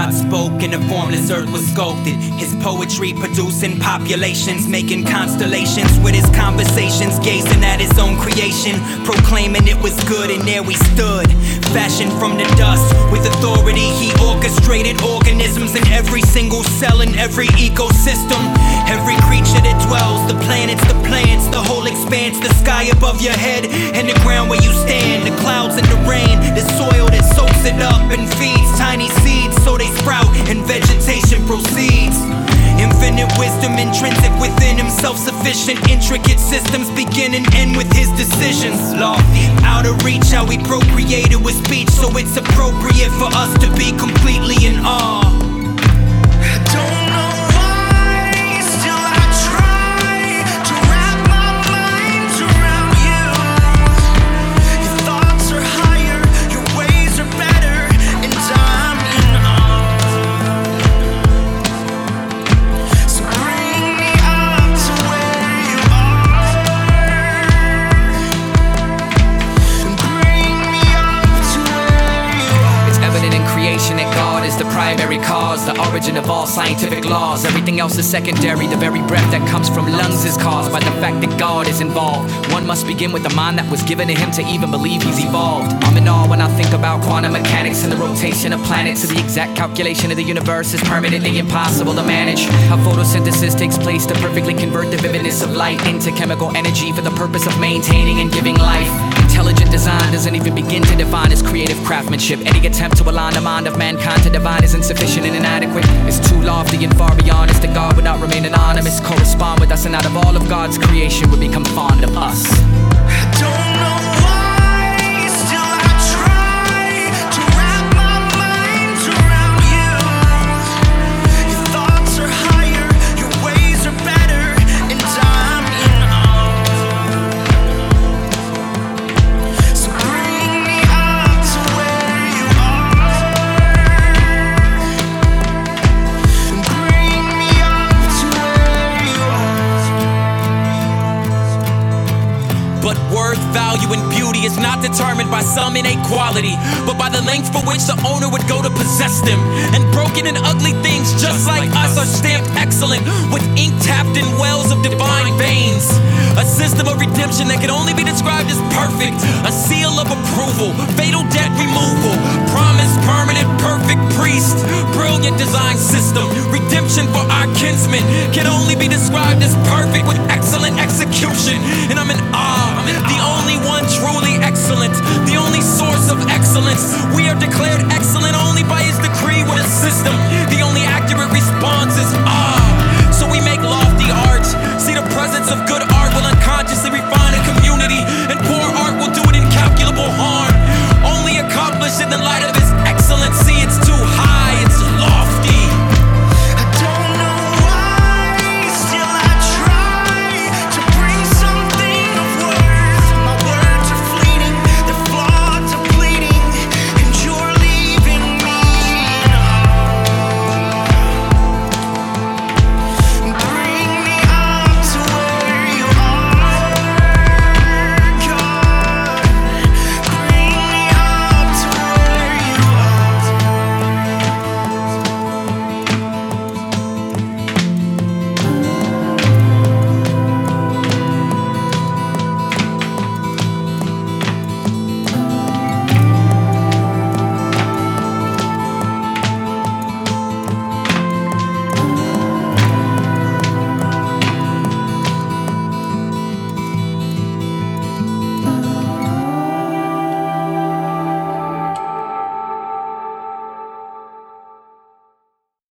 God spoke and a formless earth was sculpted. His poetry producing populations, making constellations with his conversations, gazing at his own creation, proclaiming it was good, and there we stood, fashioned from the dust. With authority he orchestrated organisms in every single cell in every ecosystem. Every creature that dwells, the planets, the plants, the whole expanse, the sky above your head and the ground where you stand, the clouds and the rain, the soil that soaks it up and feeds tiny seeds so they sprout and vegetation proceeds. Infinite wisdom intrinsic within him, self-sufficient, intricate systems begin and end with his decisions. Lofty, out of reach, how he procreated with speech, so it's appropriate for us to be completely in awe. Is the primary cause, the origin of all scientific laws. Everything else is secondary. The very breath that comes from lungs is caused by the fact that God is involved. One must begin with the mind that was given to him to even believe he's evolved. I'm in awe when I think about quantum mechanics and the rotation of planets. So the exact calculation of the universe is permanently impossible to manage. How photosynthesis takes place to perfectly convert the vividness of light into chemical energy for the purpose of maintaining and giving life. Intelligent design doesn't even begin to define his creative craftsmanship. Any attempt to align the mind of mankind to divine is insufficient and inadequate. It's too lofty and far beyond us that God would not remain anonymous. Correspond with us, and out of all of God's creation would become fond of us. I don't know why, still I try to wrap my mind around you. Your thoughts are higher, your ways are better, and I'm in awe. So bring me up to where you are. Bring me up to where you are. But worth, value, and beauty is not determined by some innate quality, but by the length for which the owner would go to possess them. And broken and ugly things just like us are stamped excellent with ink tapped in wells of divine veins. A system of redemption that can only be described as perfect. A seal of approval, fatal debt removal, promise permanent perfect priest. Brilliant design system, redemption for our kinsmen can only be described as perfect with excellent execution. And I'm in awe, the only one truly excellent, the only source of excellence. We are declared